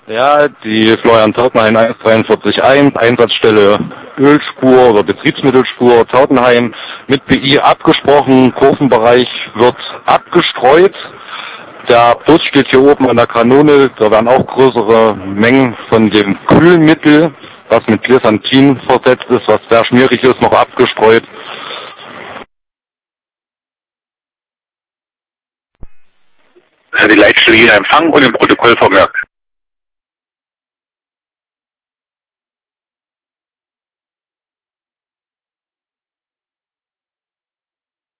Ja, die Florian Tautenheim 143.1, Einsatzstelle Ölspur oder Betriebsmittelspur Tautenheim mit BI abgesprochen. Kurvenbereich wird abgestreut. Der Bus steht hier oben an der Kanone. Da werden auch größere Mengen von dem Kühlmittel, was mit Glysantin versetzt ist, was sehr schmierig ist, noch abgestreut. Die Leitstelle hier Empfang und im Protokoll vermerkt.